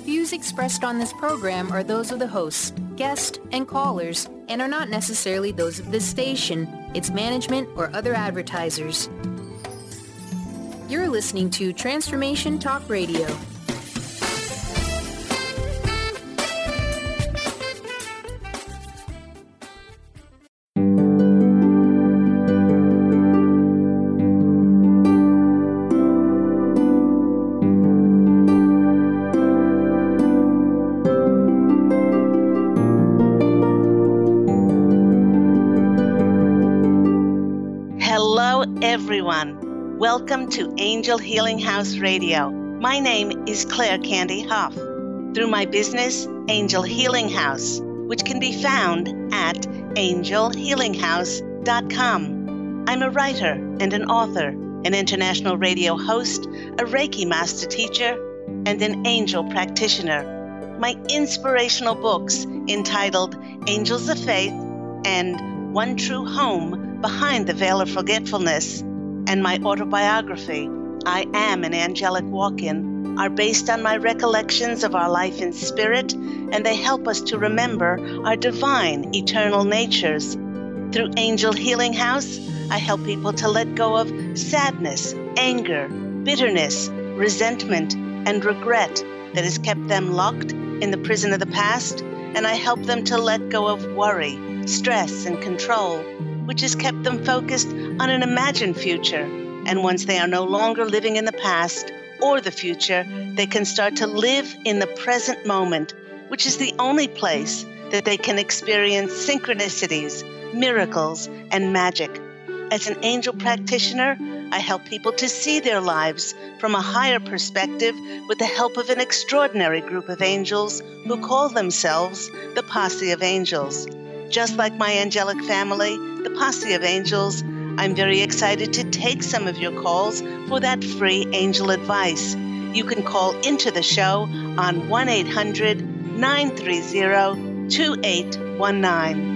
Views expressed on this program are those of the hosts, guests, and callers, and are not necessarily those of this station, its management, or other advertisers. You're listening to Transformation Talk Radio. Everyone, welcome to Angel Healing House Radio. My name is Claire Candy Huff. Through my business, Angel Healing House, which can be found at angelhealinghouse.com. I'm a writer and an author, an international radio host, a Reiki master teacher, and an angel practitioner. My inspirational books entitled Angels of Faith and One True Home Behind the Veil of Forgetfulness, and my autobiography, I Am an Angelic Walk-In, are based on my recollections of our life in spirit, and they help us to remember our divine, eternal natures. Through Angel Healing House, I help people to let go of sadness, anger, bitterness, resentment, and regret that has kept them locked in the prison of the past, and I help them to let go of worry, stress, and control, which has kept them focused on an imagined future. And once they are no longer living in the past or the future, they can start to live in the present moment, which is the only place that they can experience synchronicities, miracles, and magic. As an angel practitioner, I help people to see their lives from a higher perspective with the help of an extraordinary group of angels who call themselves the Posse of Angels. Just like my angelic family, the Posse of Angels, I'm very excited to take some of your calls for that free angel advice. You can call into the show on 1-800-930-2819.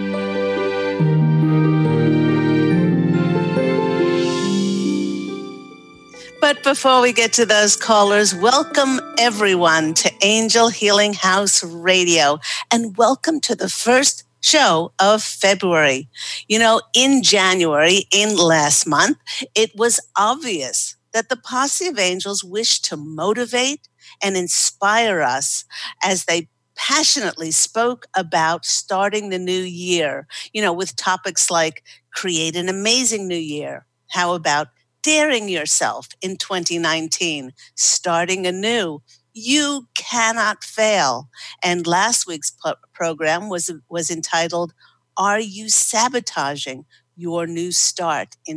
But before we get to those callers, welcome everyone to Angel Healing House Radio, and welcome to the first show of February. You know, in January, in last month, it was obvious that the Posse of Angels wished to motivate and inspire us as they passionately spoke about starting the new year, you know, with topics like create an amazing new year. How about daring yourself in 2019, starting anew? You cannot fail. And last week's program was entitled, Are You Sabotaging Your New Start in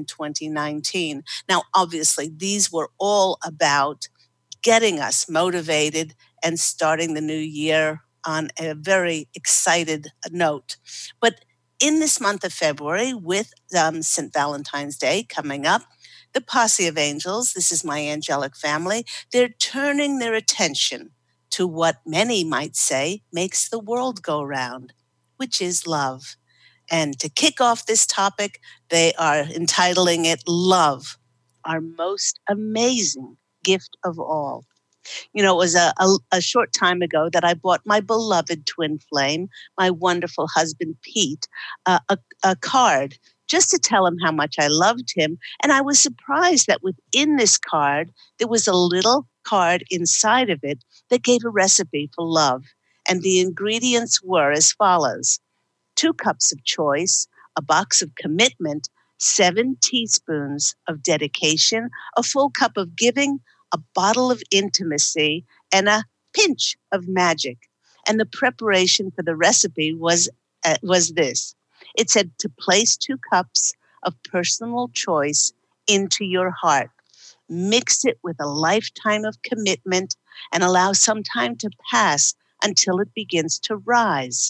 2019? Now, obviously, these were all about getting us motivated and starting the new year on a very excited note. But in this month of February, with St. Valentine's Day coming up, the Posse of Angels, this is my angelic family, they're turning their attention to what many might say makes the world go round, which is love. And to kick off this topic, they are entitling it Love, Our Most Amazing Gift of All. You know, it was a short time ago that I bought my beloved twin flame, my wonderful husband, Pete, a card just to tell him how much I loved him. And I was surprised that within this card, there was a little card inside of it that gave a recipe for love. And the ingredients were as follows: 2 cups of choice, a box of commitment, 7 teaspoons of dedication, a full cup of giving, a bottle of intimacy, and a pinch of magic. And the preparation for the recipe was this. It said to place 2 cups of personal choice into your heart. Mix it with a lifetime of commitment and allow some time to pass until it begins to rise.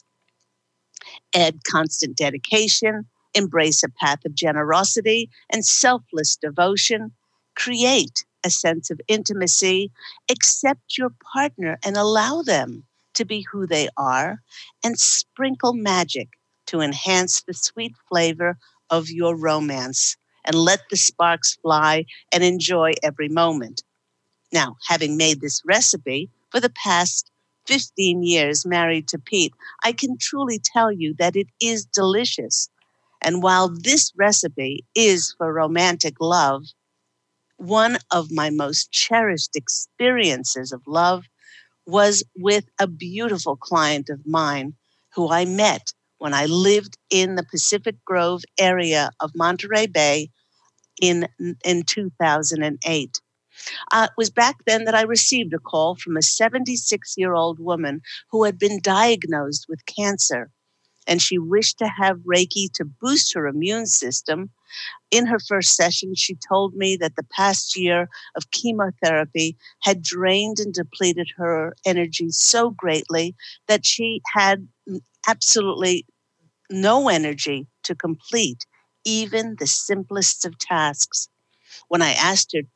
Add constant dedication, embrace a path of generosity and selfless devotion. Create a sense of intimacy. Accept your partner and allow them to be who they are, and sprinkle magic to enhance the sweet flavor of your romance, and let the sparks fly and enjoy every moment. Now, having made this recipe, for for the past 15 years married to Pete, I can truly tell you that it is delicious. And while this recipe is for romantic love, one of my most cherished experiences of love was with a beautiful client of mine who I met when I lived in the Pacific Grove area of Monterey Bay in 2008. It was back then that I received a call from a 76-year-old woman who had been diagnosed with cancer, and she wished to have Reiki to boost her immune system. In her first session, she told me that the past year of chemotherapy had drained and depleted her energy so greatly that she had absolutely no energy to complete even the simplest of tasks. When I asked her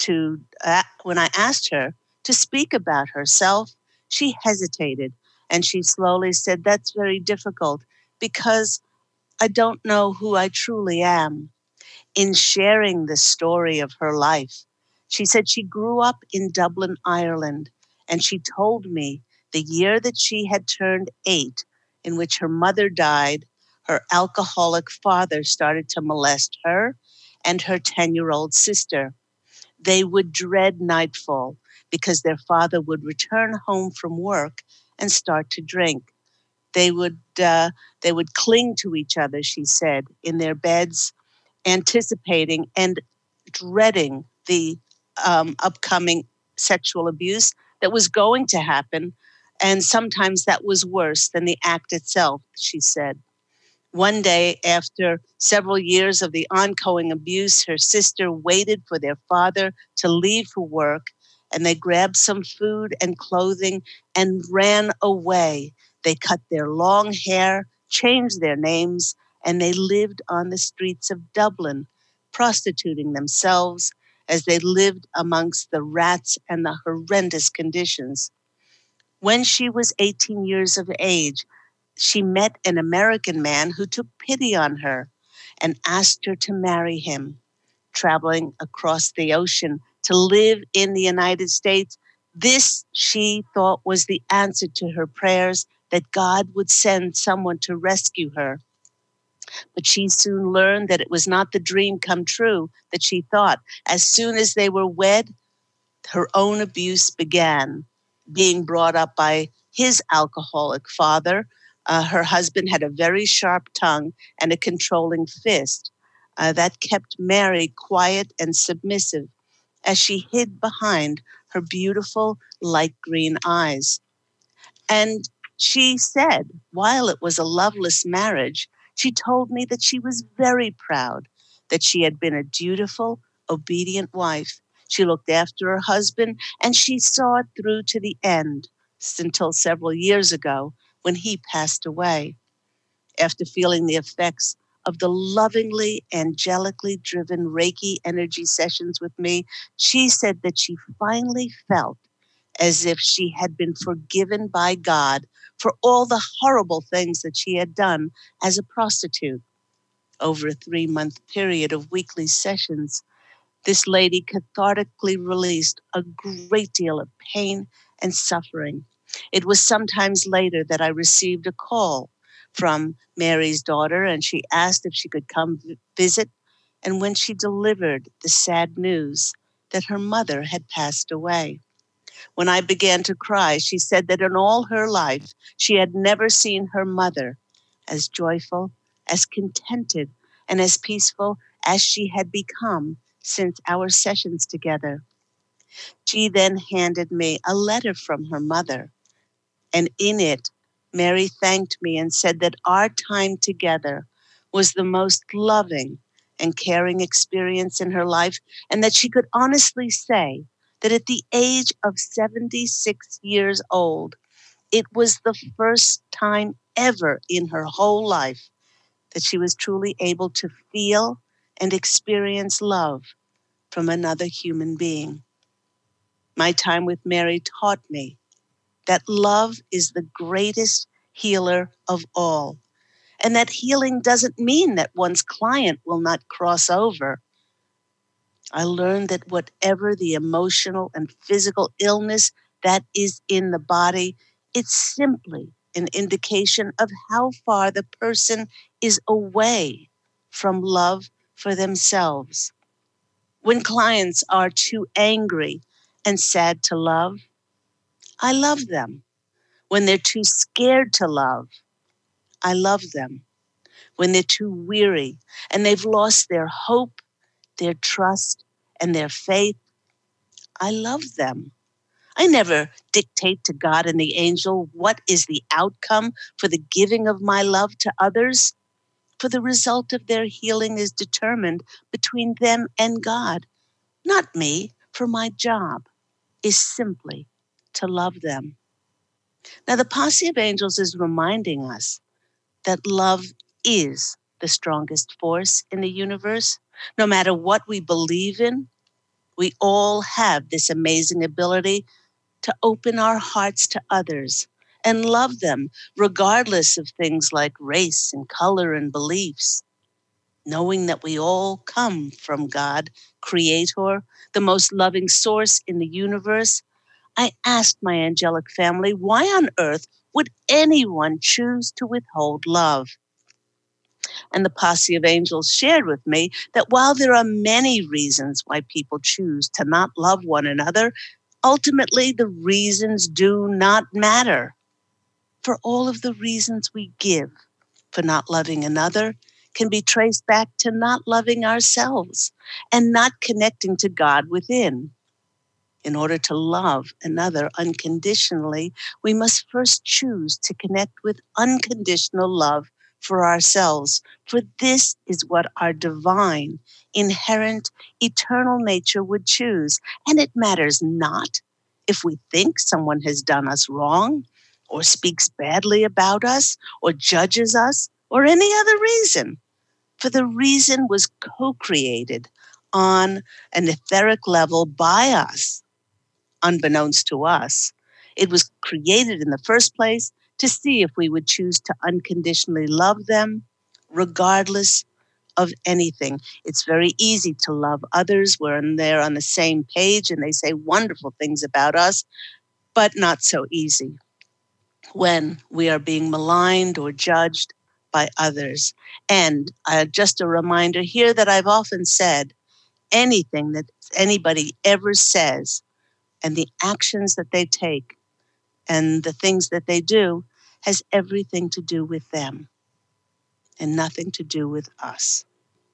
to speak about herself, she hesitated, and she slowly said, "That's very difficult because I don't know who I truly am." In sharing the story of her life, she said she grew up in Dublin, Ireland, and she told me the year that she had turned 8, in which her mother died, her alcoholic father started to molest her and her 10-year-old sister. They would dread nightfall because their father would return home from work and start to drink. They would cling to each other, she said, in their beds, anticipating and dreading the upcoming sexual abuse that was going to happen. And sometimes that was worse than the act itself, she said. One day, after several years of the ongoing abuse, her sister waited for their father to leave for work, and they grabbed some food and clothing and ran away. They cut their long hair, changed their names, and they lived on the streets of Dublin, prostituting themselves as they lived amongst the rats and the horrendous conditions. When she was 18 years of age, she met an American man who took pity on her and asked her to marry him. Traveling across the ocean to live in the United States, this, she thought, was the answer to her prayers that God would send someone to rescue her. But she soon learned that it was not the dream come true that she thought. As soon as they were wed, her own abuse began, being brought up by his alcoholic father. Her husband had a very sharp tongue and a controlling fist that kept Mary quiet and submissive as she hid behind her beautiful light green eyes. And she said, while it was a loveless marriage, she told me that she was very proud that she had been a dutiful, obedient wife. She looked after her husband, and she saw it through to the end until several years ago when he passed away. After feeling the effects of the lovingly, angelically driven Reiki energy sessions with me, she said that she finally felt as if she had been forgiven by God for all the horrible things that she had done as a prostitute. Over a 3-month period of weekly sessions, this lady cathartically released a great deal of pain and suffering. It was sometimes later that I received a call from Mary's daughter, and she asked if she could come visit. And when she delivered the sad news that her mother had passed away, when I began to cry, she said that in all her life, she had never seen her mother as joyful, as contented, and as peaceful as she had become since our sessions together. She then handed me a letter from her mother, and in it, Mary thanked me and said that our time together was the most loving and caring experience in her life, and that she could honestly say that at the age of 76 years old, it was the first time ever in her whole life that she was truly able to feel and experience love from another human being. My time with Mary taught me that love is the greatest healer of all, and that healing doesn't mean that one's client will not cross over. I learned that whatever the emotional and physical illness that is in the body, it's simply an indication of how far the person is away from love for themselves. When clients are too angry and sad to love, I love them. When they're too scared to love, I love them. When they're too weary and they've lost their hope, their trust, and their faith, I love them. I never dictate to God and the angel what is the outcome for the giving of my love to others, for the result of their healing is determined between them and God, not me, for my job is simply to love them. Now, the posse of angels is reminding us that love is the strongest force in the universe. No matter what we believe in, we all have this amazing ability to open our hearts to others and love them, regardless of things like race and color and beliefs. Knowing that we all come from God, Creator, the most loving source in the universe, I asked my angelic family, why on earth would anyone choose to withhold love? And the posse of angels shared with me that while there are many reasons why people choose to not love one another, ultimately the reasons do not matter. For all of the reasons we give for not loving another can be traced back to not loving ourselves and not connecting to God within. In order to love another unconditionally, we must first choose to connect with unconditional love for ourselves. For this is what our divine, inherent, eternal nature would choose. And it matters not if we think someone has done us wrong, or speaks badly about us, or judges us, or any other reason. For the reason was co-created on an etheric level by us, unbeknownst to us. It was created in the first place to see if we would choose to unconditionally love them, regardless of anything. It's very easy to love others when they're on the same page and they say wonderful things about us, but not so easy when we are being maligned or judged by others. And just a reminder here that I've often said, anything that anybody ever says and the actions that they take and the things that they do has everything to do with them and nothing to do with us.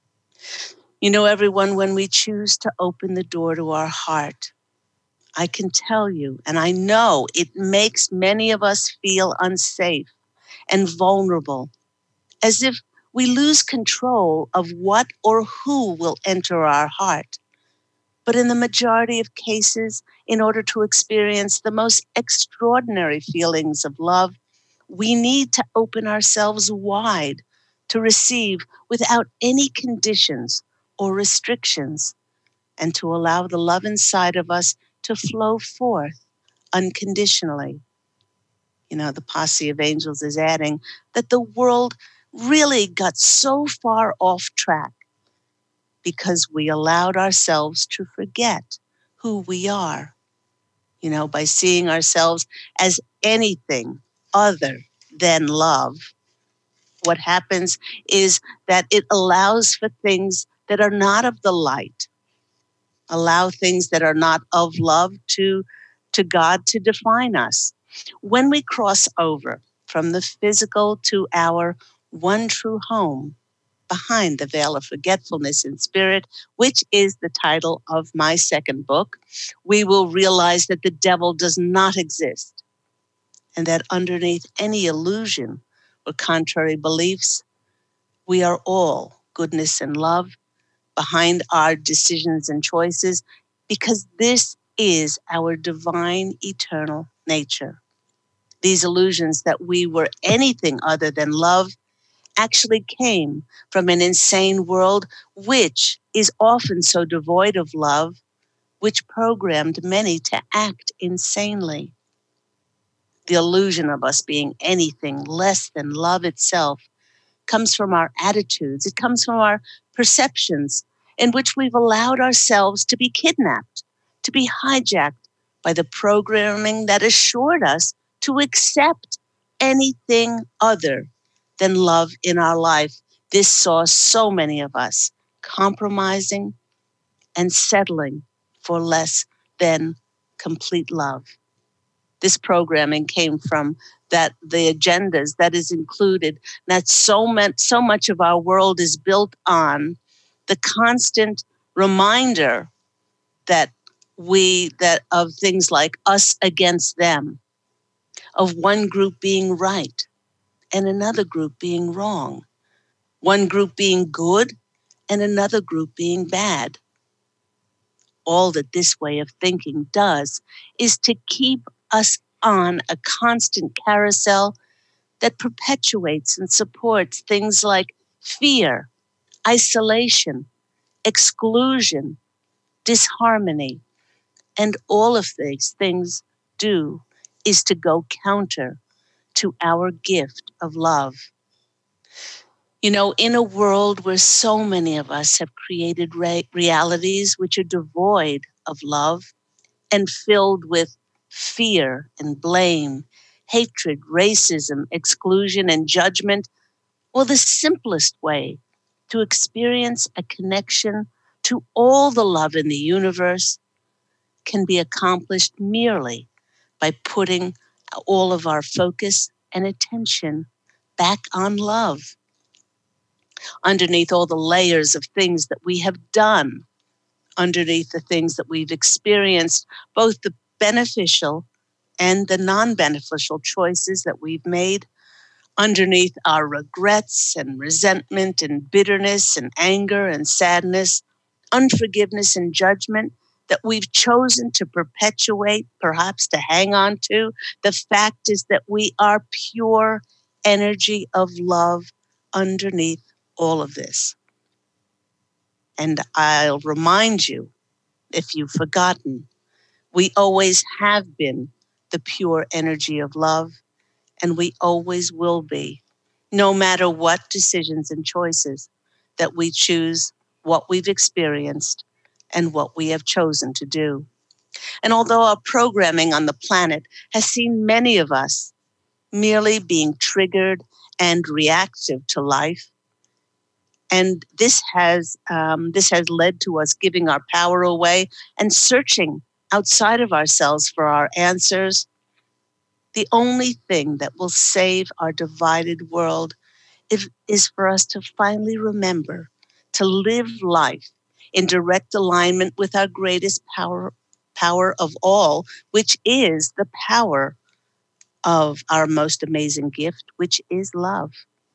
You know, everyone, when we choose to open the door to our heart, I can tell you, and I know it makes many of us feel unsafe and vulnerable, as if we lose control of what or who will enter our heart. But in the majority of cases, in order to experience the most extraordinary feelings of love, we need to open ourselves wide to receive without any conditions or restrictions, and to allow the love inside of us to flow forth unconditionally. You know, the posse of angels is adding that the world really got so far off track because we allowed ourselves to forget who we are, you know, by seeing ourselves as anything other than love. What happens is that it allows for things that are not of the light, allow things that are not of love to God to define us. When we cross over from the physical to our one true home, behind the veil of forgetfulness in spirit, which is the title of my second book, we will realize that the devil does not exist and that underneath any illusion or contrary beliefs, we are all goodness and love behind our decisions and choices, because this is our divine eternal nature. These illusions that we were anything other than love actually came from an insane world, which is often so devoid of love, which programmed many to act insanely. The illusion of us being anything less than love itself comes from our attitudes. It comes from our perceptions in which we've allowed ourselves to be kidnapped, to be hijacked by the programming that assured us to accept anything other than love in our life. This saw so many of us compromising and settling for less than complete love. This programming came from that the agendas that is included, that so much of our world is built on the constant reminder that that of things like us against them, of one group being right and another group being wrong, one group being good and another group being bad. All that this way of thinking does is to keep us on a constant carousel that perpetuates and supports things like fear, isolation, exclusion, disharmony. And all of these things do is to go counter to our gift of love. You know, in a world where so many of us have created realities which are devoid of love and filled with fear and blame, hatred, racism, exclusion, and judgment, well, the simplest way to experience a connection to all the love in the universe can be accomplished merely by putting all of our focus and attention back on love. Underneath all the layers of things that we have done, underneath the things that we've experienced, both the beneficial and the non-beneficial choices that we've made, underneath our regrets and resentment and bitterness and anger and sadness, unforgiveness and judgment that we've chosen to perpetuate, perhaps to hang on to, the fact is that we are pure energy of love underneath all of this. And I'll remind you, if you've forgotten, we always have been the pure energy of love, and we always will be, no matter what decisions and choices that we choose, what we've experienced, and what we have chosen to do. And although our programming on the planet has seen many of us merely being triggered and reactive to life, and this has led to us giving our power away and searching outside of ourselves for our answers, the only thing that will save our divided world is for us to finally remember to live life in direct alignment with our greatest power of all, which is the power of our most amazing gift, which is love.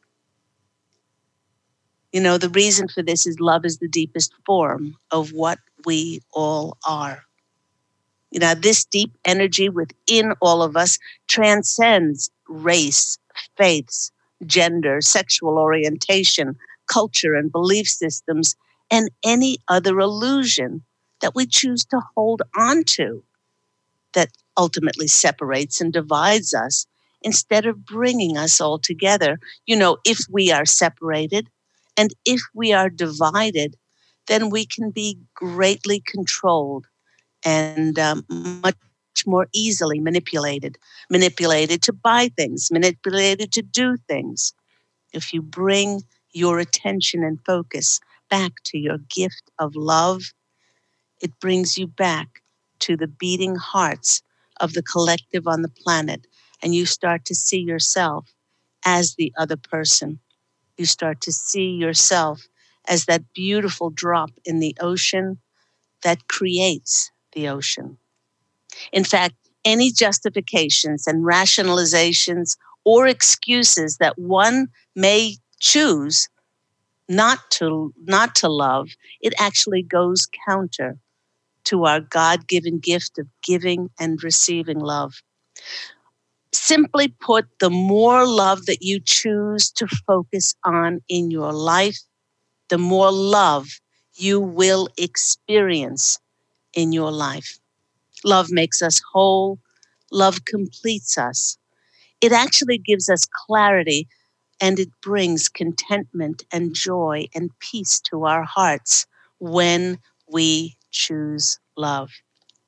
You know, the reason for this is love is the deepest form of what we all are. You know, this deep energy within all of us transcends race, faiths, gender, sexual orientation, culture, and belief systems, and any other illusion that we choose to hold on to that ultimately separates and divides us instead of bringing us all together. You know, if we are separated and if we are divided, then we can be greatly controlled and much more easily manipulated to buy things, manipulated to do things. If you bring your attention and focus back to your gift of love, it brings you back to the beating hearts of the collective on the planet, and you start to see yourself as the other person. You start to see yourself as that beautiful drop in the ocean that creates the ocean. In fact, any justifications and rationalizations or excuses that one may choose not to love, it actually goes counter to our God-given gift of giving and receiving love. Simply put, the more love that you choose to focus on in your life, the more love you will experience in your life. Love makes us whole. Love completes us. It actually gives us clarity, and it brings contentment and joy and peace to our hearts when we choose love.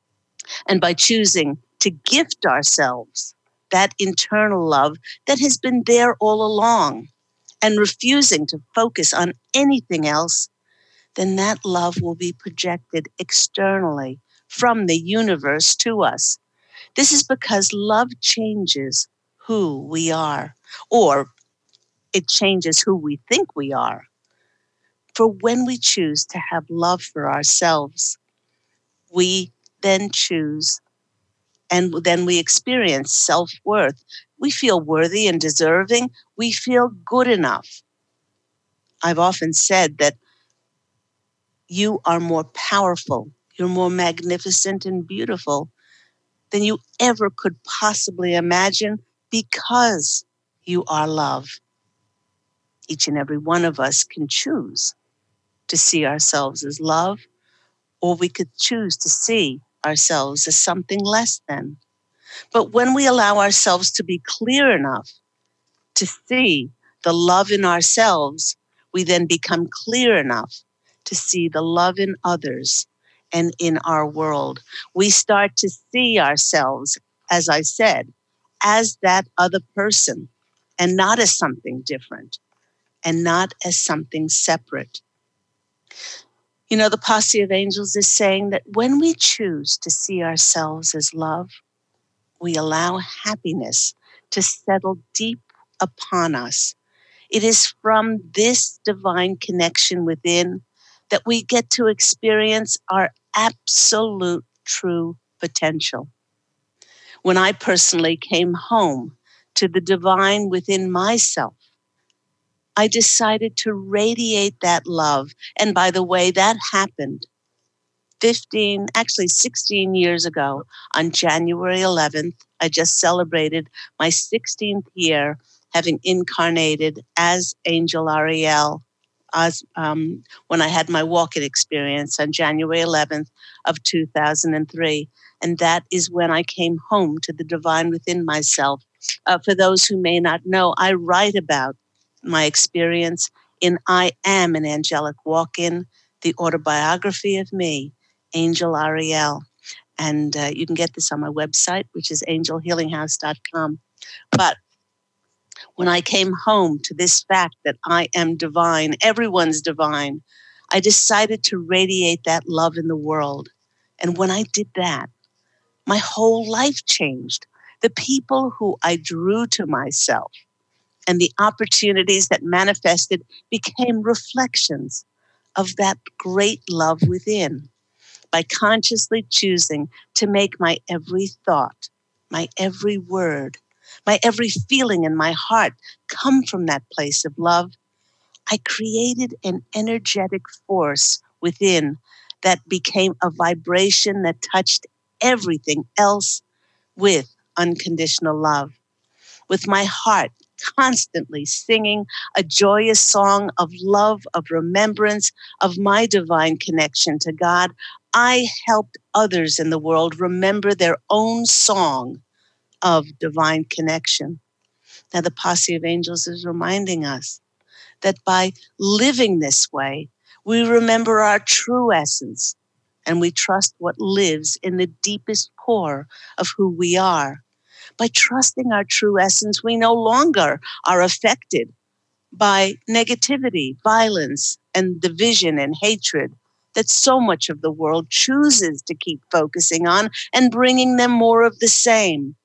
And by choosing to gift ourselves that internal love that has been there all along and refusing to focus on anything else, then that love will be projected externally from the universe to us. This is because love changes who we are, or it changes who we think we are. For when we choose to have love for ourselves, we then choose and then we experience self-worth. We feel worthy and deserving. We feel good enough. I've often said that you are more powerful, you're more magnificent and beautiful than you ever could possibly imagine because you are love. Each and every one of us can choose to see ourselves as love, or we could choose to see ourselves as something less than. But when we allow ourselves to be clear enough to see the love in ourselves, we then become clear enough to see the love in others and in our world. We start to see ourselves, as I said, as that other person and not as something different and not as something separate. You know, the Posse of Angels is saying that when we choose to see ourselves as love, we allow happiness to settle deep upon us. It is from this divine connection within that we get to experience our absolute true potential. When I personally came home to the divine within myself, I decided to radiate that love. And by the way, that happened 16 years ago on January 11th. I just celebrated my 16th year having incarnated as Angel Ariel when I had my walk-in experience on January 11th of 2003. And that is when I came home to the divine within myself. For those who may not know, I write about my experience in I Am an Angelic Walk-In, the autobiography of me, Angel Ariel. And you can get this on my website, which is angelhealinghouse.com. But when I came home to this fact that I am divine, everyone's divine, I decided to radiate that love in the world. And when I did that, my whole life changed. The people who I drew to myself and the opportunities that manifested became reflections of that great love within. By consciously choosing to make my every thought, my every word, my every feeling in my heart come from that place of love, I created an energetic force within that became a vibration that touched everything else with unconditional love. With my heart constantly singing a joyous song of love, of remembrance, of my divine connection to God, I helped others in the world remember their own song of divine connection. Now, the Posse of Angels is reminding us that by living this way, we remember our true essence and we trust what lives in the deepest core of who we are. By trusting our true essence, we no longer are affected by negativity, violence, and division and hatred that so much of the world chooses to keep focusing on and bringing them more of the same.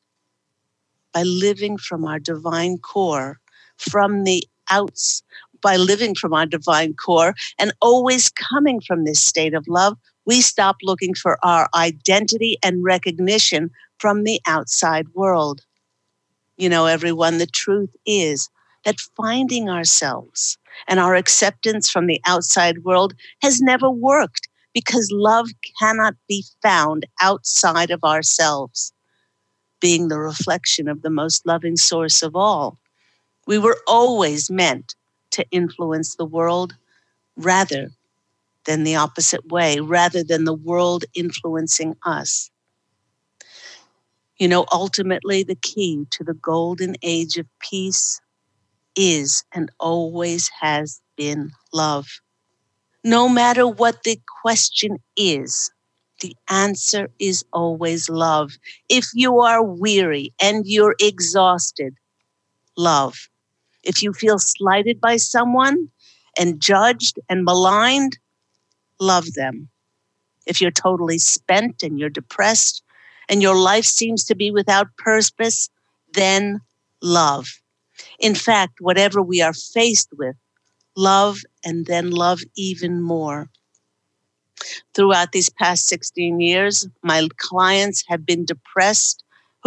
By living from our divine core, from the outs, by living from our divine core and always coming from this state of love, we stop looking for our identity and recognition from the outside world. You know, everyone, the truth is that finding ourselves and our acceptance from the outside world has never worked because love cannot be found outside of ourselves. Being the reflection of the most loving source of all, we were always meant to influence the world rather than the opposite way, rather than the world influencing us. You know, ultimately, the key to the golden age of peace is and always has been love. No matter what the question is, The answer is always love. If you are weary and you're exhausted, love. If you feel slighted by someone and judged and maligned, love them. If you're totally spent and you're depressed and your life seems to be without purpose, then love. In fact, whatever we are faced with, love and then love even more. Throughout these past 16 years, my clients have been depressed,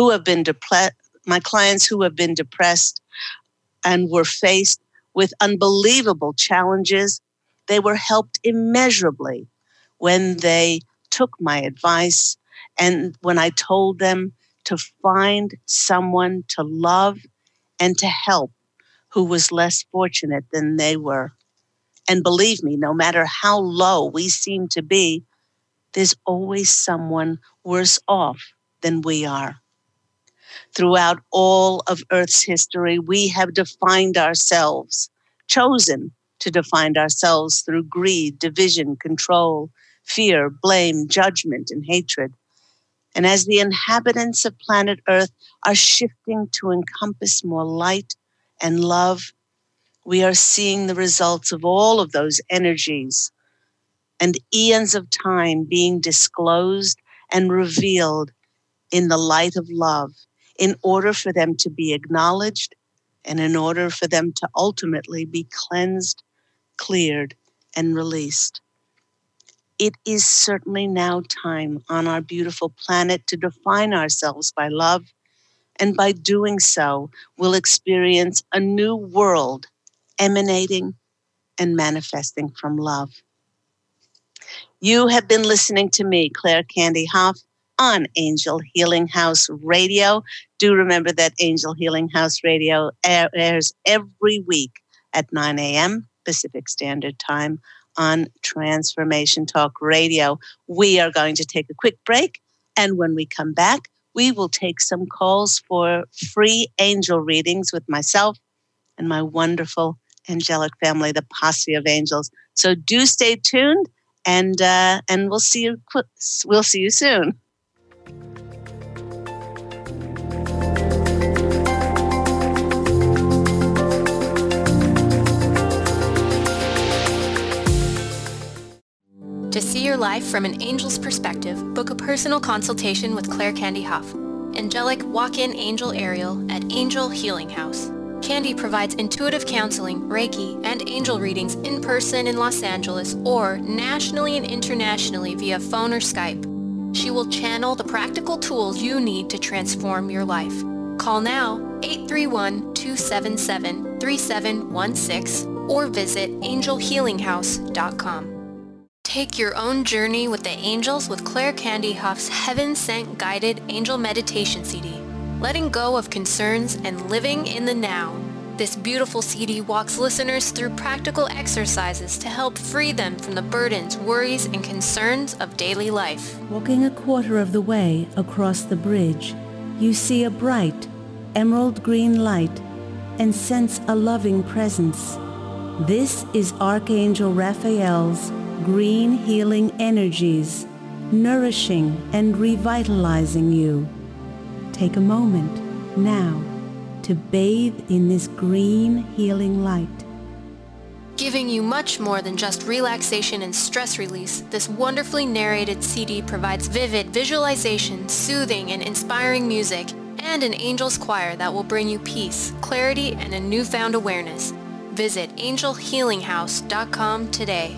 my clients who have been depressed and were faced with unbelievable challenges, they were helped immeasurably when they took my advice and when I told them to find someone to love and to help who was less fortunate than they were. And believe me, no matter how low we seem to be, there's always someone worse off than we are. Throughout all of Earth's history, we have defined ourselves, chosen to define ourselves through greed, division, control, fear, blame, judgment, and hatred. And as the inhabitants of planet Earth are shifting to encompass more light and love, we are seeing the results of all of those energies and eons of time being disclosed and revealed in the light of love in order for them to be acknowledged and in order for them to ultimately be cleansed, cleared, and released. It is certainly now time on our beautiful planet to define ourselves by love, and by doing so, we'll experience a new world emanating and manifesting from love. You have been listening to me, Claire Candy Hough, on Angel Healing House Radio. Do remember that Angel Healing House Radio airs every week at 9 a.m. Pacific Standard Time on Transformation Talk Radio. We are going to take a quick break, and when we come back, we will take some calls for free angel readings with myself and my wonderful angelic family, the Posse of Angels. So do stay tuned, and we'll see you soon. To see your life from an angel's perspective, book a personal consultation with Claire Candy Hough, angelic walk-in angel Ariel at Angel Healing House. Candy provides intuitive counseling, Reiki, and angel readings in person in Los Angeles or nationally and internationally via phone or Skype. She will channel the practical tools you need to transform your life. Call now 831-277-3716 or visit angelhealinghouse.com. Take your own journey with the angels with Claire Candy Hough's Heaven Sent Guided Angel Meditation CD, letting go of concerns and living in the now. This beautiful CD walks listeners through practical exercises to help free them from the burdens, worries, and concerns of daily life. Walking a quarter of the way across the bridge, you see a bright, emerald green light and sense a loving presence. This is Archangel Raphael's green healing energies, nourishing and revitalizing you. Take a moment now to bathe in this green healing light. Giving you much more than just relaxation and stress release, this wonderfully narrated CD provides vivid visualization, soothing and inspiring music, and an angel's choir that will bring you peace, clarity, and a newfound awareness. Visit angelhealinghouse.com today.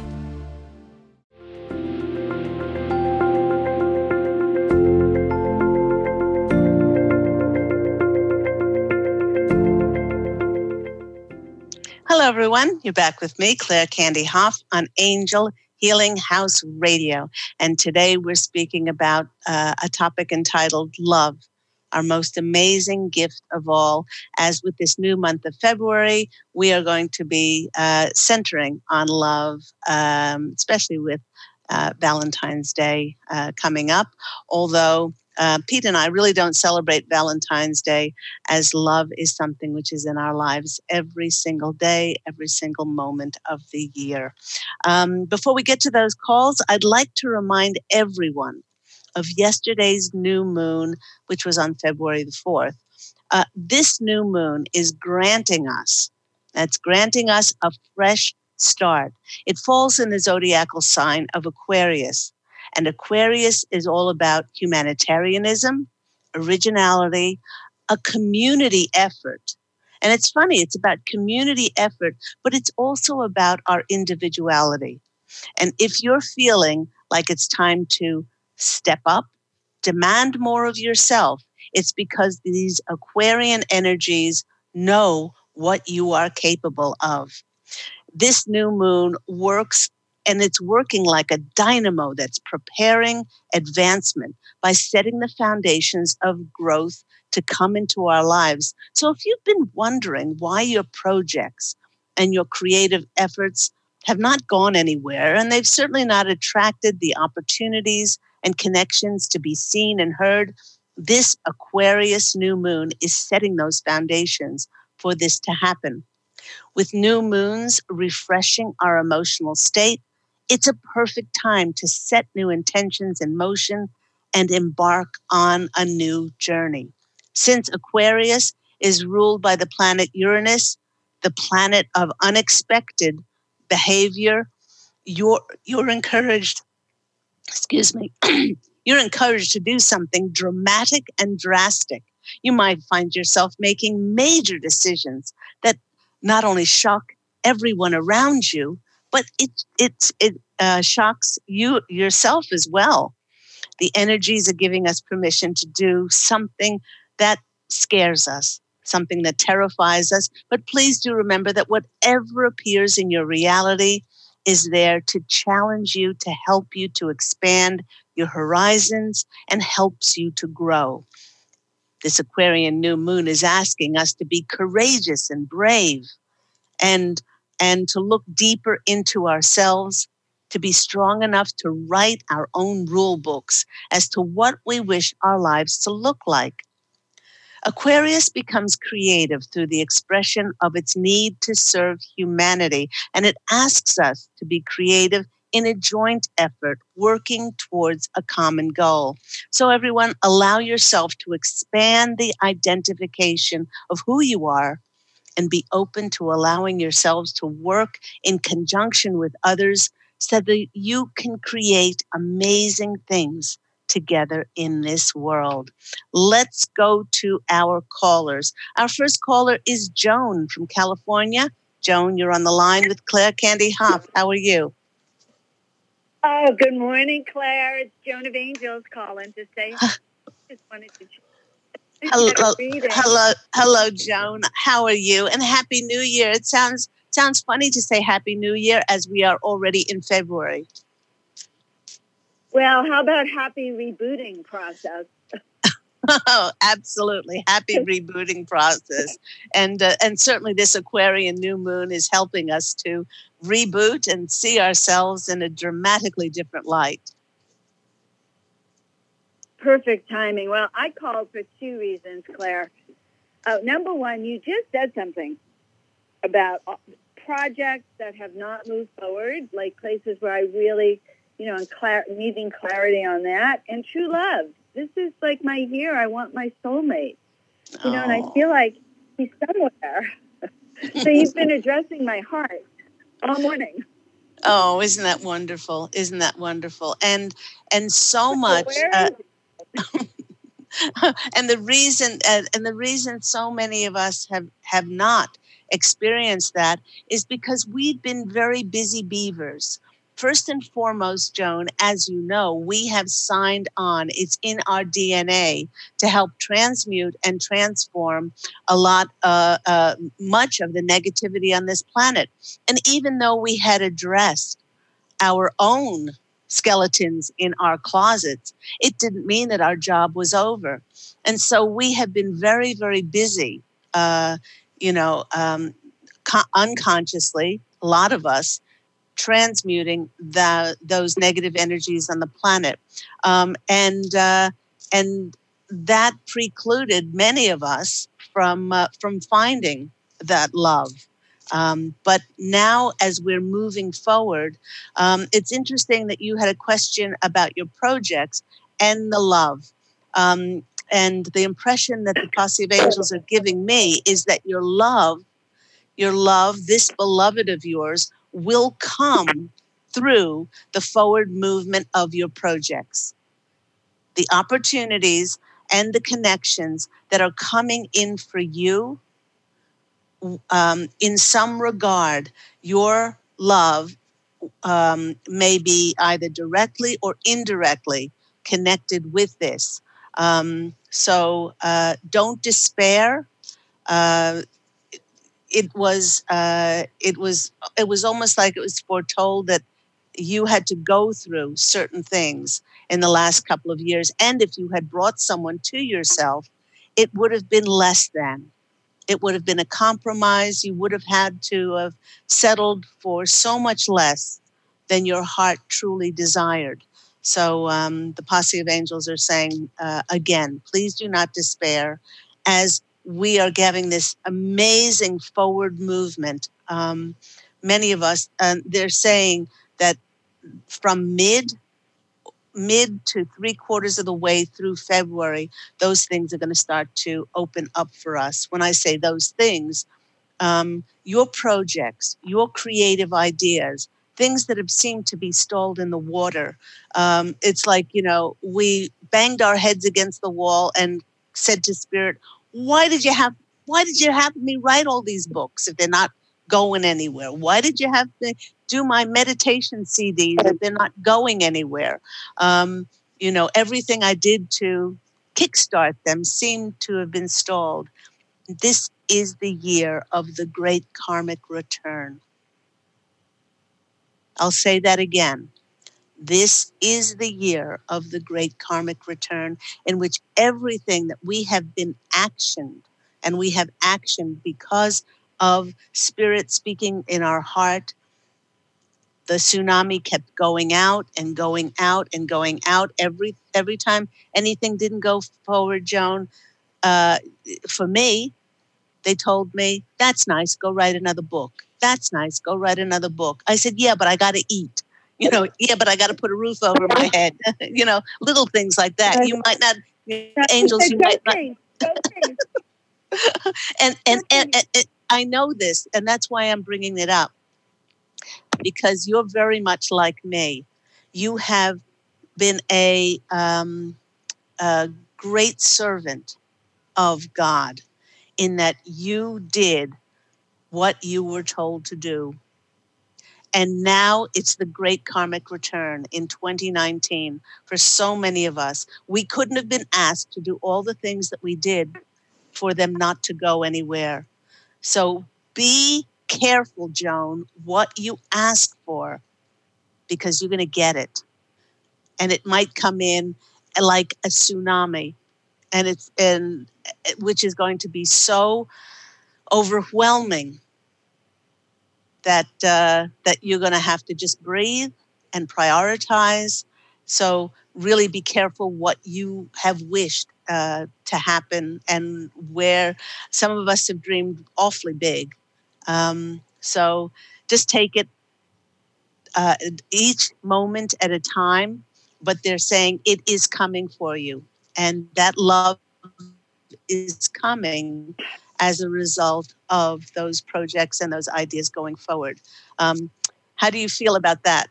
Hello, everyone. You're back with me, Claire Candy Hough, on Angel Healing House Radio. And today we're speaking about a topic entitled Love, our most amazing gift of all. As with this new month of February, we are going to be centering on love, especially with Valentine's Day coming up. Although Pete and I really don't celebrate Valentine's Day, as love is something which is in our lives every single day, every single moment of the year. Before we get to those calls, I'd like to remind everyone of yesterday's new moon, which was on February the 4th. This new moon is granting us a fresh start. It falls in the zodiacal sign of Aquarius. And Aquarius is all about humanitarianism, originality, a community effort. And it's funny, it's about community effort, but it's also about our individuality. And if you're feeling like it's time to step up, demand more of yourself, it's because these Aquarian energies know what you are capable of. This new moon works, and it's working like a dynamo that's preparing advancement by setting the foundations of growth to come into our lives. So if you've been wondering why your projects and your creative efforts have not gone anywhere, and they've certainly not attracted the opportunities and connections to be seen and heard, this Aquarius new moon is setting those foundations for this to happen. With new moons refreshing our emotional state, it's a perfect time to set new intentions in motion and embark on a new journey. Since Aquarius is ruled by the planet Uranus, the planet of unexpected behavior, you're encouraged, you're encouraged to do something dramatic and drastic. You might find yourself making major decisions that not only shock everyone around you, but it shocks you yourself as well. The energies are giving us permission to do something that scares us, something that terrifies us. But please do remember that whatever appears in your reality is there to challenge you, to help you to expand your horizons, and helps you to grow. This Aquarian new moon is asking us to be courageous and brave, and to look deeper into ourselves, to be strong enough to write our own rule books as to what we wish our lives to look like. Aquarius becomes creative through the expression of its need to serve humanity, and it asks us to be creative in a joint effort, working towards a common goal. So everyone, allow yourself to expand the identification of who you are and be open to allowing yourselves to work in conjunction with others so that you can create amazing things together in this world. Let's go to our callers. Our first caller is Joan from California. Joan, you're on the line with Claire Candy Hoff. How are you? Oh, good morning, Claire. It's Joan of Angels calling to say just wanted to Hello, Joan. How are you? And Happy New Year. It sounds funny to say Happy New Year as we are already in February. Well, how about happy rebooting process? Oh, absolutely. Happy rebooting process. And certainly this Aquarian new moon is helping us to reboot and see ourselves in a dramatically different light. Perfect timing. Well, I called for two reasons, Claire. Number one, you just said something about projects that have not moved forward, like places where I really, needing clarity on that. And true love. This is like my year. I want my soulmate. And I feel like he's somewhere. So you've been addressing my heart all morning. Oh, isn't that wonderful? Isn't that wonderful? And so much. And the reason so many of us have not experienced that is because we've been very busy beavers. First and foremost, Joan, as you know, we have signed on. It's in our DNA to help transmute and transform much of the negativity on this planet. And even though we had addressed our own skeletons in our closets, it didn't mean that our job was over. And so we have been very, very busy, unconsciously, a lot of us, transmuting those negative energies on the planet. And that precluded many of us from finding that love. But now, as we're moving forward, it's interesting that you had a question about your projects. and the love. And the impression that the Posse of Angels are giving me is that your love, this beloved of yours, will come through the forward movement of your projects. The opportunities and the connections that are coming in for you, in some regard, your love may be either directly or indirectly connected with this. So don't despair. It was almost like it was foretold that you had to go through certain things in the last couple of years, and if you had brought someone to yourself, it would have been less than. It would have been a compromise. You would have had to have settled for so much less than your heart truly desired. So the Posse of Angels are saying, again, please do not despair, as we are having this amazing forward movement. Many of us, they're saying that from mid to 3/4 of the way through February, those things are going to start to open up for us. When I say those things, your projects, your creative ideas, things that have seemed to be stalled in the water. It's like, we banged our heads against the wall and said to Spirit, why did you have me write all these books if they're not going anywhere? Why did you have to do my meditation CDs if they're not going anywhere? Everything I did to kickstart them seemed to have been stalled. This is the year of the great karmic return. I'll say that again. This is the year of the great karmic return, in which everything that we have been actioned, and we have actioned because of Spirit speaking in our heart. The tsunami kept going out and going out and going out. Every time anything didn't go forward, Joan, for me, they told me, that's nice, go write another book. That's nice, go write another book. I said, yeah, but I got to eat. Yeah, but I got to put a roof over my head. Little things like that. You might not, angels, you might not. And I know this, and that's why I'm bringing it up. Because you're very much like me. You have been a great servant of God, in that you did what you were told to do. And now it's the great karmic return in 2019 for so many of us. We couldn't have been asked to do all the things that we did for them not to go anywhere. So be careful, Joan, what you ask for, because you're going to get it. And it might come in like a tsunami, which is going to be so overwhelming that you're going to have to just breathe and prioritize. So really be careful what you have wished to happen, and where some of us have dreamed awfully big. So just take it each moment at a time, but they're saying it is coming for you. And that love is coming as a result of those projects and those ideas going forward. How do you feel about that?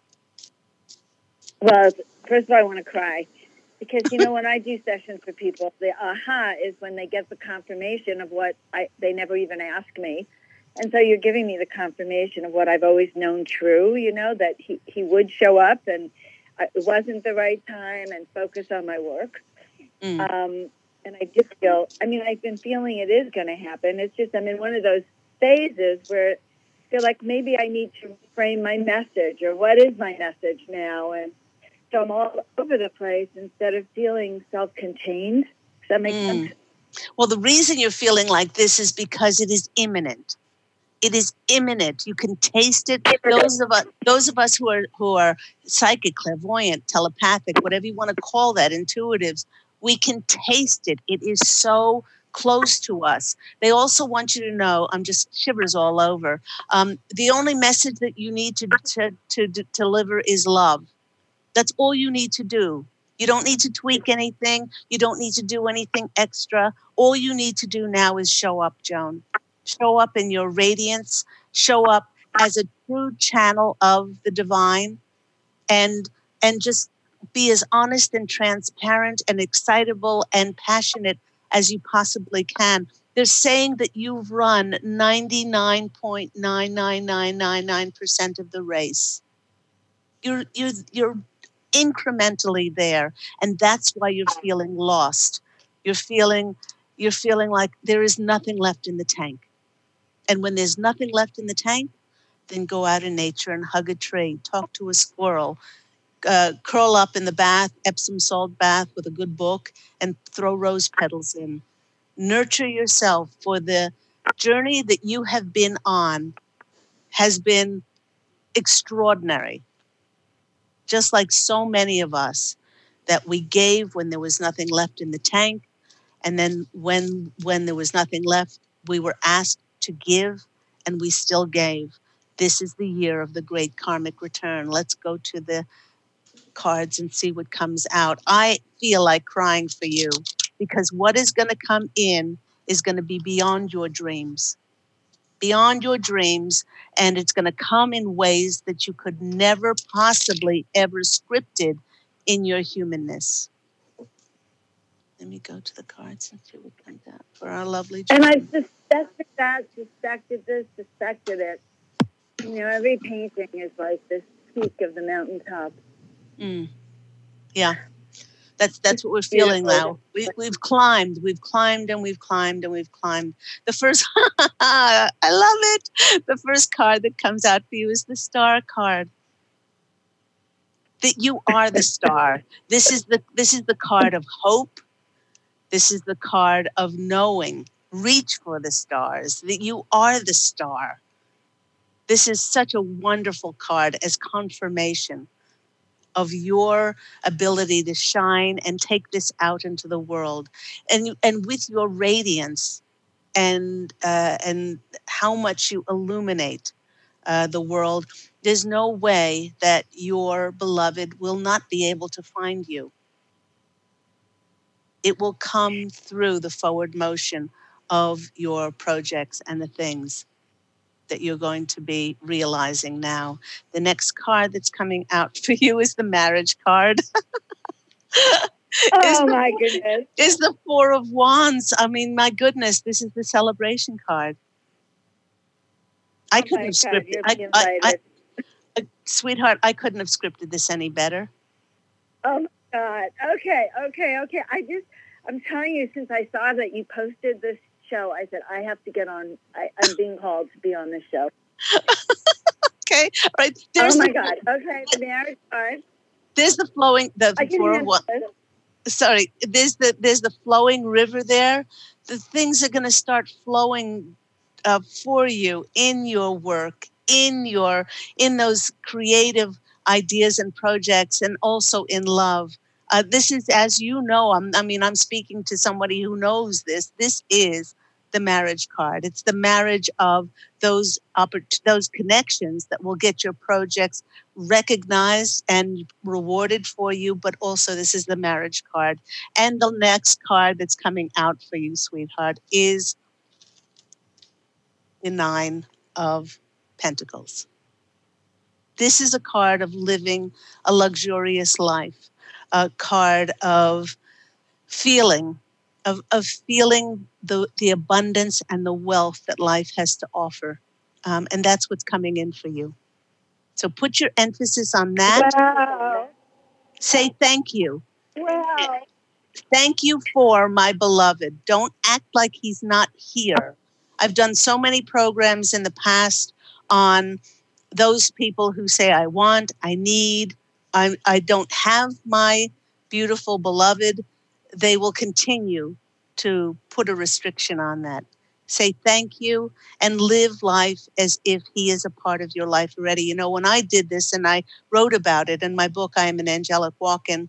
Well, first of all, I want to cry. Because, when I do sessions for people, the aha is when they get the confirmation of what they never even asked me. And so you're giving me the confirmation of what I've always known true, that he would show up, and it wasn't the right time, and focus on my work. And I just feel, I've been feeling it is going to happen. It's just I'm in one of those phases where I feel like maybe I need to frame my message, or what is my message now? And so I'm all over the place instead of feeling self-contained. Does that make sense? Well, the reason you're feeling like this is because it is imminent. It is imminent. You can taste it. Those of us who are psychic, clairvoyant, telepathic, whatever you want to call that, intuitives, we can taste it. It is so close to us. They also want you to know, I'm just shivers all over. The only message that you need to deliver is love. That's all you need to do. You don't need to tweak anything. You don't need to do anything extra. All you need to do now is show up, Joan. Show up in your radiance. Show up as a true channel of the divine, and just be as honest and transparent and excitable and passionate as you possibly can. They're saying that you've run 99.99999% of the race. You're incrementally there, and that's why you're feeling lost. You're feeling like there is nothing left in the tank. And when there's nothing left in the tank, then go out in nature and hug a tree, talk to a squirrel, curl up in the bath, Epsom salt bath with a good book, and throw rose petals in. Nurture yourself, for the journey that you have been on has been extraordinary. Just like so many of us, that we gave when there was nothing left in the tank. And then when there was nothing left, we were asked to give, and we still gave. This is the year of the great karmic return. Let's go to the cards and see what comes out. I feel like crying for you, because what is going to come in is going to be beyond your dreams. Beyond your dreams, and it's going to come in ways that you could never possibly ever scripted in your humanness. Let me go to the cards and see what comes out for our lovely And I suspected it. You know, every painting is like this peak of the mountaintop. Yeah. That's what we're feeling now. We've climbed. The first, I love it. The first card that comes out for you is the star card. That you are the star. This is the card of hope. This is the card of knowing. Reach for the stars. That you are the star. This is such a wonderful card as confirmation of your ability to shine and take this out into the world, and with your radiance and how much you illuminate the world. There's no way that your beloved will not be able to find you. It will come through the forward motion of your projects and the things that you're going to be realizing now. The next card that's coming out for you is the marriage card. My goodness. Is the Four of Wands. I mean, my goodness, this is the celebration card. I couldn't have scripted. Sweetheart, I couldn't have scripted this any better. Oh my God. Okay. I'm telling you, since I saw that you posted this show, I said, I have to get on. I'm being called to be on this show. Okay. All right. Oh my God. Okay. The marriage card. There's the flowing, the Four of Wands. Sorry. There's the flowing river there. The things are going to start flowing for you in your work, in those creative ideas and projects, and also in love. This is, as you know, I'm speaking to somebody who knows this. This is the marriage card. It's the marriage of those connections that will get your projects recognized and rewarded for you. But also, this is the marriage card. And the next card that's coming out for you, sweetheart, is the Nine of Pentacles. This is a card of living a luxurious life. A card of feeling, of feeling the abundance and the wealth that life has to offer. And that's what's coming in for you. So put your emphasis on that. Wow. Say thank you. Wow. Thank you for my beloved. Don't act like he's not here. I've done so many programs in the past on those people who say, I want, I need, I don't have my beautiful beloved. They will continue to put a restriction on that. Say thank you and live life as if he is a part of your life already. You know, when I did this and I wrote about it in my book, I Am an Angelic Walk-In,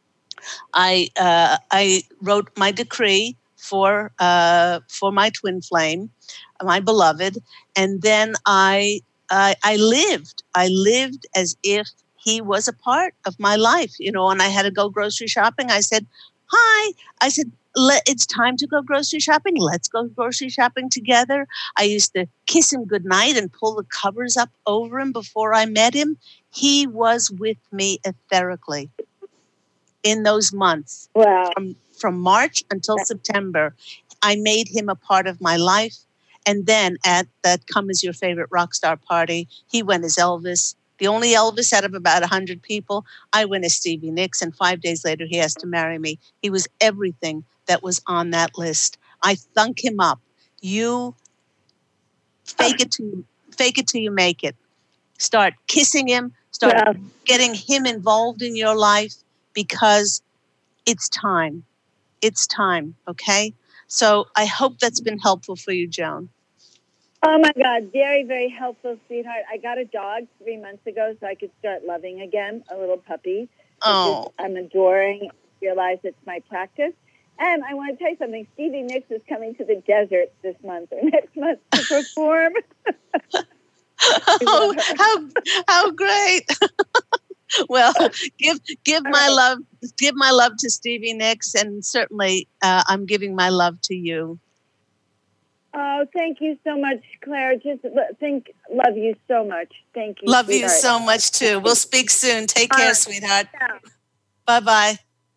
I wrote my decree for my twin flame, my beloved, and then I lived as if he was a part of my life. When I had to go grocery shopping, I said, hi. I said, it's time to go grocery shopping. Let's go grocery shopping together. I used to kiss him goodnight and pull the covers up over him before I met him. He was with me etherically in those months. Wow. From March until September. I made him a part of my life. And then at that Come As Your Favorite Rock Star party, he went as Elvis. The only Elvis out of about 100 people. I went as Stevie Nicks, and 5 days later, he has to marry me. He was everything that was on that list. I thunk him up. You fake it till you make it. Start kissing him. Start getting him involved in your life, because it's time. It's time, okay? So I hope that's been helpful for you, Joan. Oh, my God. Very, very helpful, sweetheart. I got a dog 3 months ago so I could start loving again, a little puppy. Oh. I'm adoring. Realize it's my practice. And I want to tell you something. Stevie Nicks is coming to the desert this month or next month to perform. Oh, how great. Well, give my love to Stevie Nicks, and certainly I'm giving my love to you. Oh, thank you so much, Claire. Love you so much. Thank you. Love sweetheart. you so much too. We'll speak soon. Take care, sweetheart. Yeah. Bye-bye.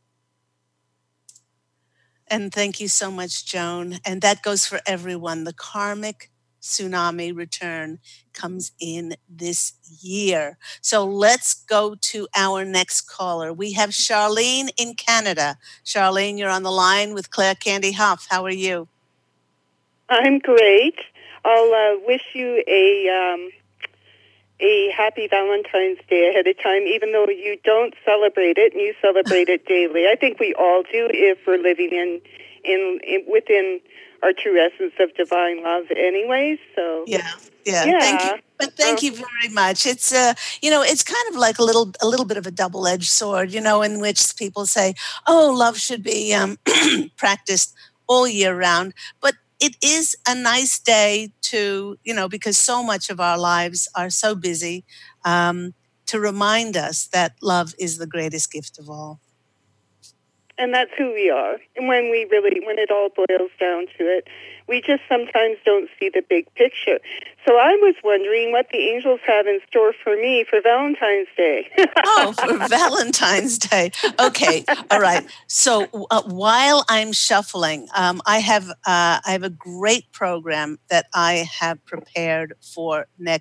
And thank you so much, Joan. And that goes for everyone. The karmic tsunami return comes in this year. So let's go to our next caller. We have Charlene in Canada. Charlene, you're on the line with Claire Candy Hough. How are you? I'm great. I'll wish you a happy Valentine's Day ahead of time, even though you don't celebrate it and you celebrate it daily. I think we all do if we're living in within our true essence of divine love anyway. So yeah. Thank you. But thank you very much. It's it's kind of like a little bit of a double-edged sword, in which people say, "Oh, love should be practiced all year round." But it is a nice day to, because so much of our lives are so busy, to remind us that love is the greatest gift of all. And that's who we are. And when it all boils down to it, we just sometimes don't see the big picture. So I was wondering what the angels have in store for me for Valentine's Day. Oh, for Valentine's Day. Okay. All right. So while I'm shuffling, I have a great program that I have prepared for the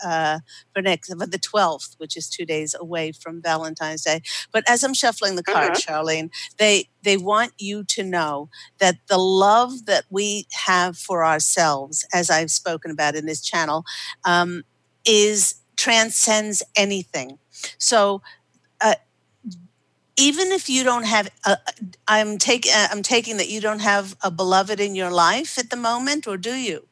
12th, which is 2 days away from Valentine's Day. But as I'm shuffling the cards, Charlene, they want you to know that the love that we have for ourselves, as I've spoken about in this channel, transcends anything. So even if you don't have, I'm taking that you don't have a beloved in your life at the moment, or do you?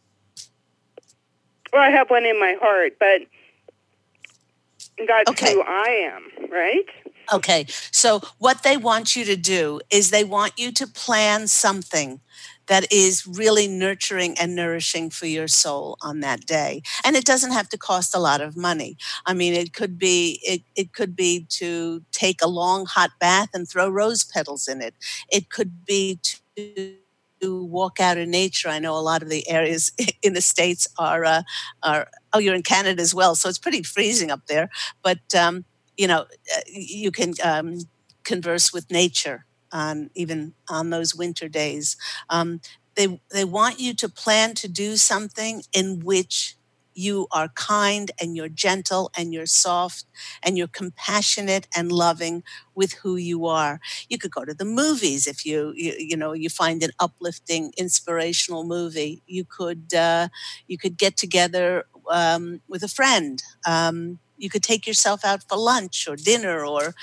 Well, I have one in my heart, but that's who I am, right? Okay, so what they want you to do is they want you to plan something that is really nurturing and nourishing for your soul on that day. And it doesn't have to cost a lot of money. I mean, it could be to take a long hot bath and throw rose petals in it. It could be to walk out in nature. I know a lot of the areas in the States are you're in Canada as well, so it's pretty freezing up there. But you can converse with nature even on those winter days. They want you to plan to do something in which you are kind and you're gentle and you're soft and you're compassionate and loving with who you are. You could go to the movies if you find an uplifting, inspirational movie. You could get together with a friend. You could take yourself out for lunch or dinner, or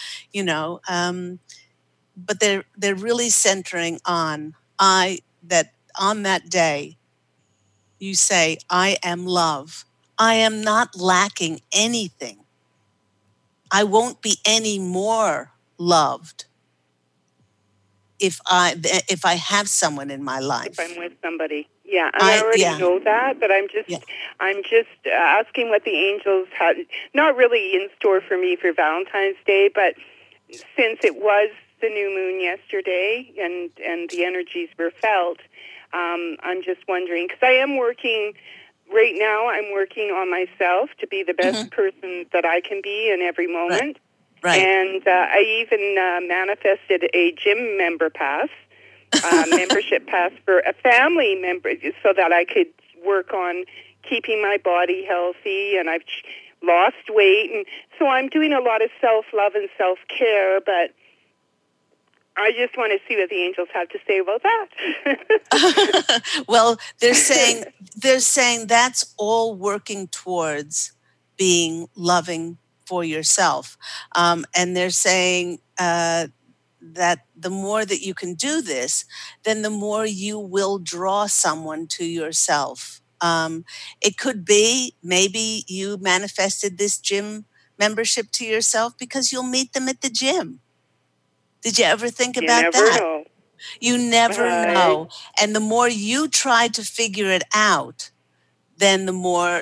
but they're really centering on on that day, you say, I am love. I am not lacking anything. I won't be any more loved. if I have someone in my life. If I'm with somebody. Yeah, and I already know that, but I'm just asking what the angels had, not really in store for me for Valentine's Day, but since it was the new moon yesterday and the energies were felt, I'm just wondering, because I am working, right now I'm working on myself to be the best person that I can be in every moment. Right. And I even manifested a gym member pass. Membership pass for a family member so that I could work on keeping my body healthy, and I've lost weight, and so I'm doing a lot of self-love and self-care, but I just want to see what the angels have to say about that. Well, they're saying that's all working towards being loving for yourself, and they're saying that the more that you can do this, then the more you will draw someone to yourself. It could be maybe you manifested this gym membership to yourself because you'll meet them at the gym. Did you ever think about that? Know. You never know. And the more you try to figure it out, then the more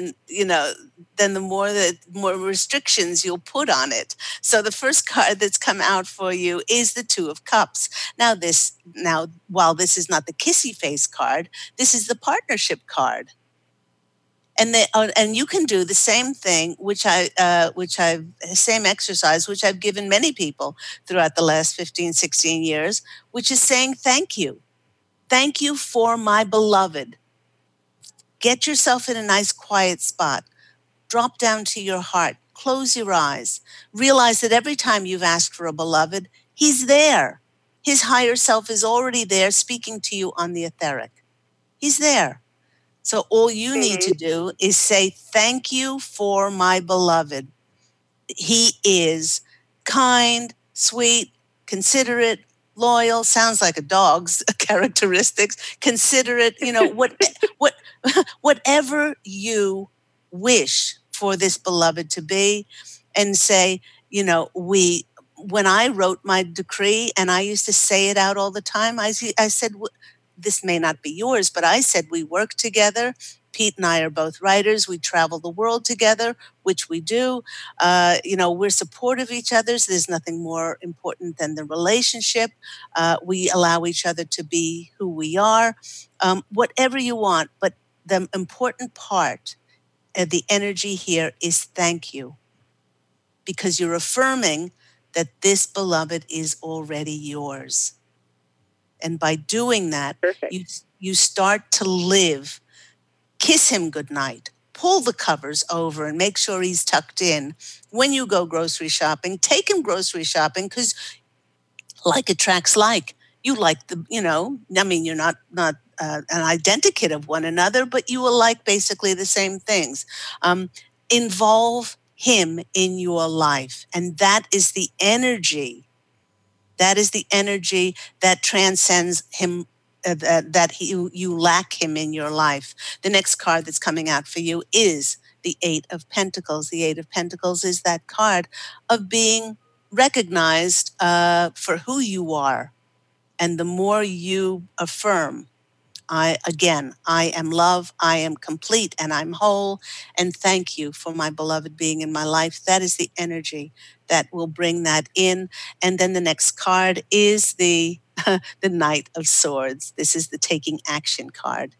restrictions you'll put on it. So the first card that's come out for you is the Two of Cups. Now, while this is not the kissy face card, this is the partnership card. And you can do the same thing, same exercise, which I've given many people throughout the last 15, 16 years, which is saying thank you. Thank you for my beloved. Get yourself in a nice quiet spot. Drop down to your heart. Close your eyes. Realize that every time you've asked for a beloved, he's there. His higher self is already there speaking to you on the etheric. He's there. So all you need to do is say, thank you for my beloved. He is kind, sweet, considerate, loyal, sounds like a dog's characteristics, considerate, whatever you wish for this beloved to be, and say, when I wrote my decree, and I used to say it out all the time, I said, this may not be yours, but I said we work together. Pete and I are both writers. We travel the world together, which we do. We're supportive of each other. So there's nothing more important than the relationship. We allow each other to be who we are. Whatever you want, but the important part of the energy here is thank you. Because you're affirming that this beloved is already yours. And by doing that, you start to live. Kiss him goodnight. Pull the covers over and make sure he's tucked in. When you go grocery shopping, take him grocery shopping, because like attracts like. You like you're not an identikit of one another, but you will like basically the same things. Involve him in your life. And that is the energy. That is the energy that transcends him, you lack him in your life. The next card that's coming out for you is the Eight of Pentacles. The Eight of Pentacles is that card of being recognized for who you are. And the more you affirm, I am love, I am complete, and I'm whole, and thank you for my beloved being in my life. That is the energy that will bring that in. And then the next card is the Knight of Swords. This is the taking action card.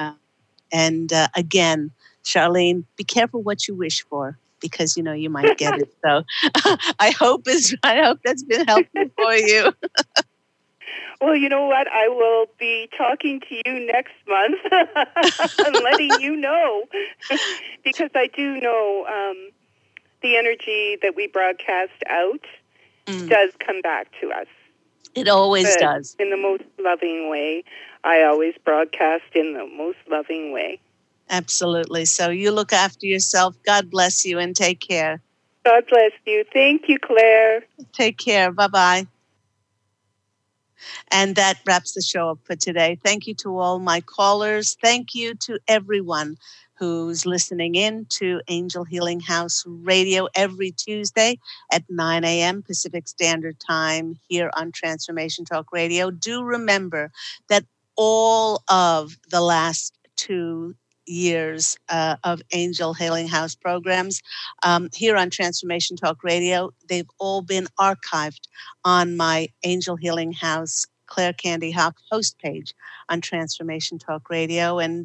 Again, Charlene, be careful what you wish for, because you might get it. So I hope that's been helpful for you. Well, you know what? I will be talking to you next month and letting you know, because I do know the energy that we broadcast out does come back to us. It always does. In the most loving way. I always broadcast in the most loving way. Absolutely. So you look after yourself. God bless you, and take care. God bless you. Thank you, Claire. Take care. Bye-bye. And that wraps the show up for today. Thank you to all my callers. Thank you to everyone who's listening in to Angel Healing House Radio every Tuesday at 9 a.m. Pacific Standard Time here on Transformation Talk Radio. Do remember that all of the last 2 years of Angel Healing House programs here on Transformation Talk Radio, they've all been archived on my Angel Healing House Claire Candy Hock host page on Transformation Talk Radio. And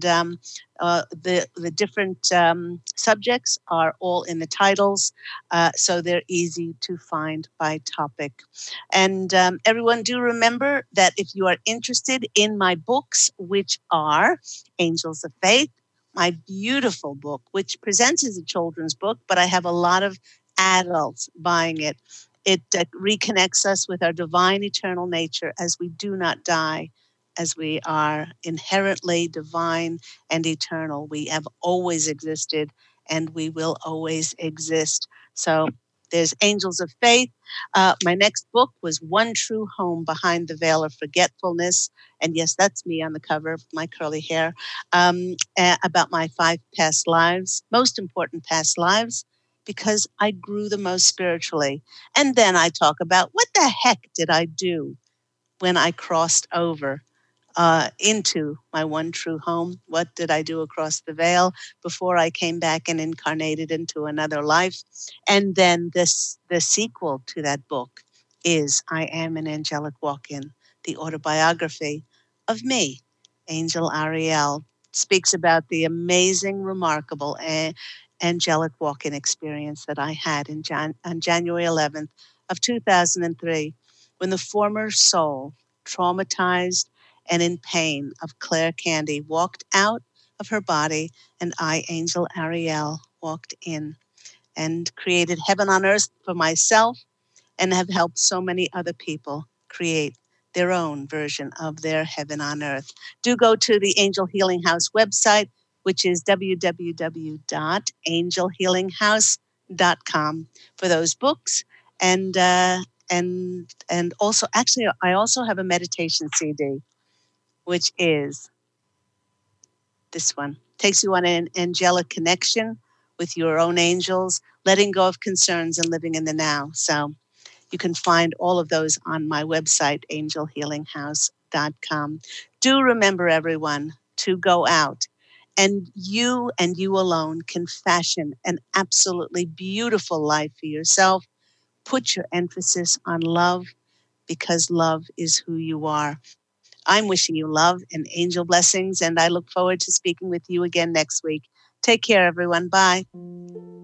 the different subjects are all in the titles, so they're easy to find by topic. And everyone, do remember that if you are interested in my books, which are Angels of Faith, my beautiful book, which presents as a children's book, but I have a lot of adults buying it. It reconnects us with our divine eternal nature as we do not die, as we are inherently divine and eternal. We have always existed and we will always exist. So there's Angels of Faith. My next book was One True Home Behind the Veil of Forgetfulness. And yes, that's me on the cover with my curly hair, about my 5 past lives, most important past lives, because I grew the most spiritually. And then I talk about what the heck did I do when I crossed over into my one true home? What did I do across the veil before I came back and incarnated into another life? And then the sequel to that book is I Am an Angelic Walk-In, the autobiography of me, Angel Ariel. Speaks about the amazing, remarkable, angelic walk-in experience that I had on January 11th of 2003, when the former soul, traumatized and in pain, of Claire Candy walked out of her body, and I, Angel Ariel, walked in and created heaven on earth for myself and have helped so many other people create their own version of their heaven on earth. Do go to the Angel Healing House website, which is www.angelhealinghouse.com for those books. And also, actually, I also have a meditation CD, which is this one. Takes you on an angelic connection with your own angels, letting go of concerns and living in the now. So you can find all of those on my website, angelhealinghouse.com. Do remember, everyone, to go out, and you alone can fashion an absolutely beautiful life for yourself. Put your emphasis on love, because love is who you are. I'm wishing you love and angel blessings, and I look forward to speaking with you again next week. Take care, everyone. Bye.